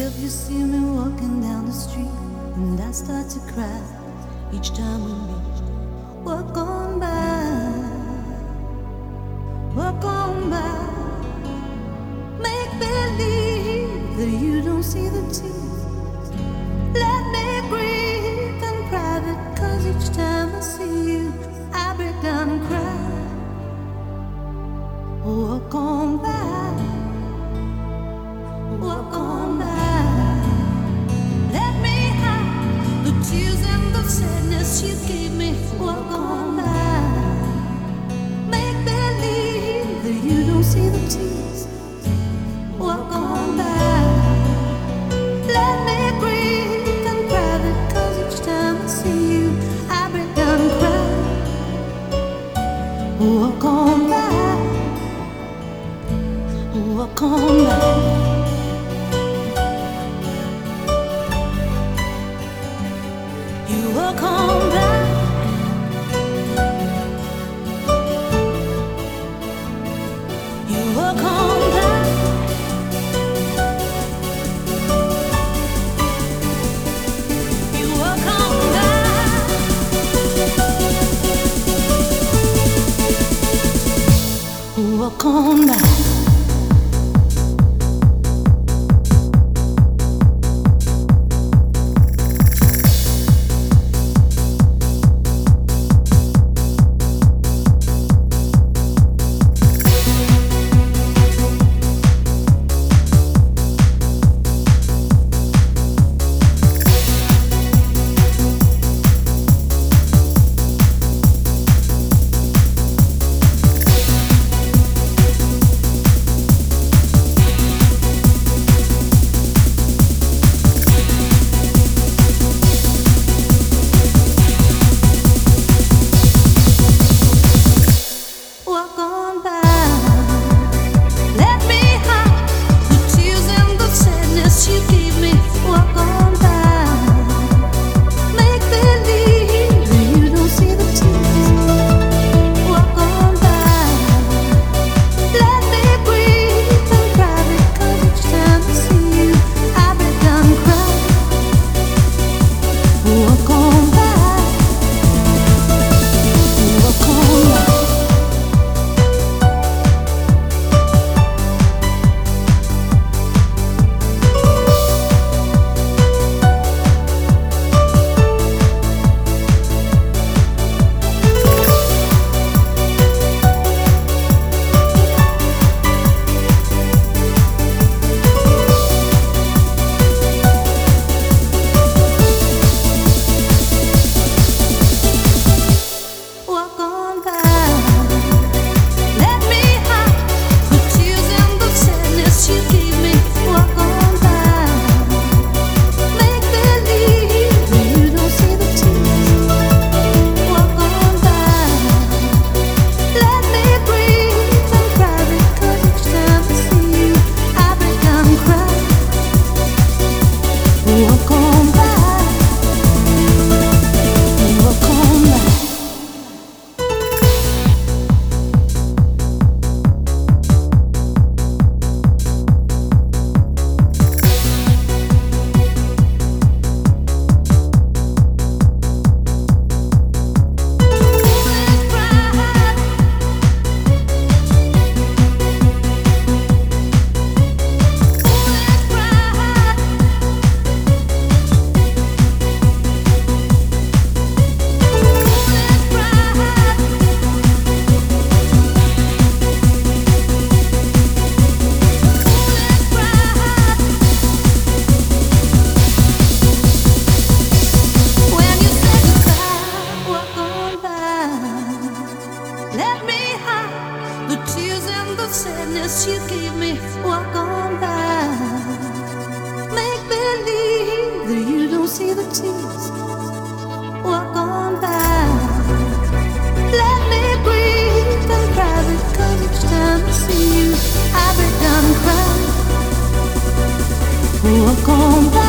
if you see me walking down the street and I start to cry each time we meet? Walk on by, walk on by. Make believe that you don't see the tears. Let me grieve in private, 'cause each time I see you, I break down and cry. Walk on by, walk on by. Let me hide the tears and the sadness you gave me. Walk on by. Make believe that you don't see the tears. Walk on by. Let me breathe in private, 'cause each time I see you, I break down and cry. Walk on by, walk on by. You walk on by. You walk on by. You walk on by. Walk on by. Walk on by. Let me hide the tears and the sadness you gave me. Walk on by. Make believe that you don't see the tears. Walk on by. Let me breathe in private, 'cause each time I see you, I break down and cry. Walk on by. Walk on by. Walk on by. Let me hide the tears and the sadness you gave me. Walk on by. Make believe that you don't see the tears. Walk on by. Let me breathe in private, 'cause each time I see you, I break down and cry. Walk on by. Walk on by. When you say goodbye, walk on by. Let me hide the tears and the sadness you gave me. Walk on by. Make believe that you don't see the tears. Walk on by. Let me breathe in private, 'cause each time I see you, I break down and cry. Walk on by.